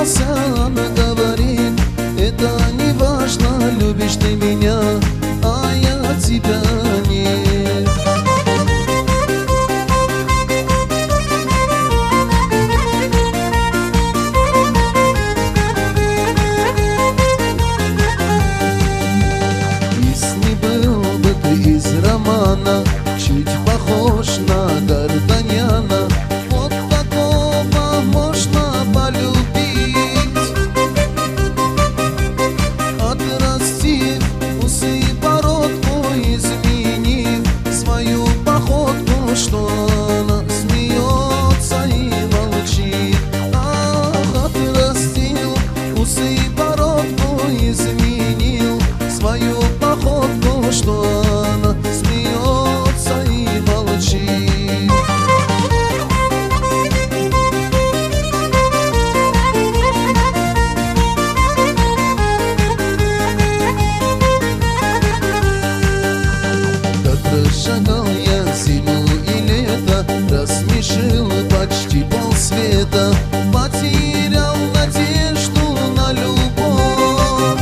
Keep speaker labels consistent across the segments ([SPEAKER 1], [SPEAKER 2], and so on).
[SPEAKER 1] расстался, она говорит: это не важно, любишь ты меня, а я тебя нет. Если был бы ты из романа, чуть похож на Д'Артаньяна, вот такого можно полюбить. Отрастив усы и бородку, изменив свою походку, что она смеется и молчит. Ах, отрастил усы и бородку, изменил свою походку, что она смеется и молчит. Как расшагал я зиму и лето, рассмешил почти полсвета, потерял надежду на любовь.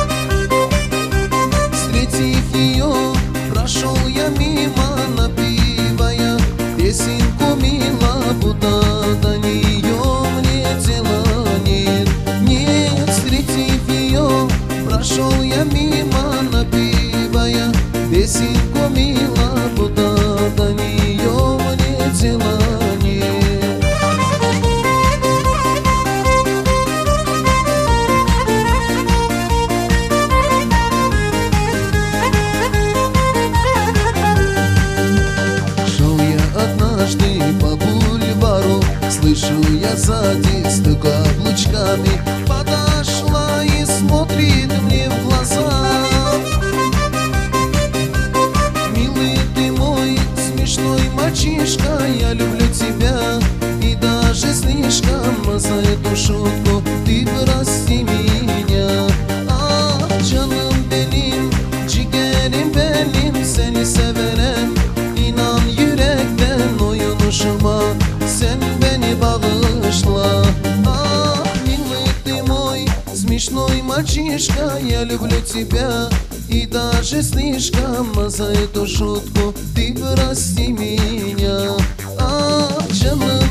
[SPEAKER 1] Встретив ее, прошел я мимо, напевая песенку мило, будто до нее мне дела нет. Нет, встретив ее, прошел я мимо, напевая песенку мило, будто до нее мне дела нет. Шел я однажды по бульвару, слышу я сзади стук каблучками. Подошла и смотрит мне в глаза: милый ты мой, смешной мальчишка, я люблю тебя и даже слишком. За эту шутку ты прости меня. Ah canım benim, ciğerim benim, seni severim, inan yürekten oyunuşuma, sen beni bağışla. Ah милый ты мой, смешной мальчишка, я люблю тебя и даже слишком. За эту шутку ты прости меня. Ah canım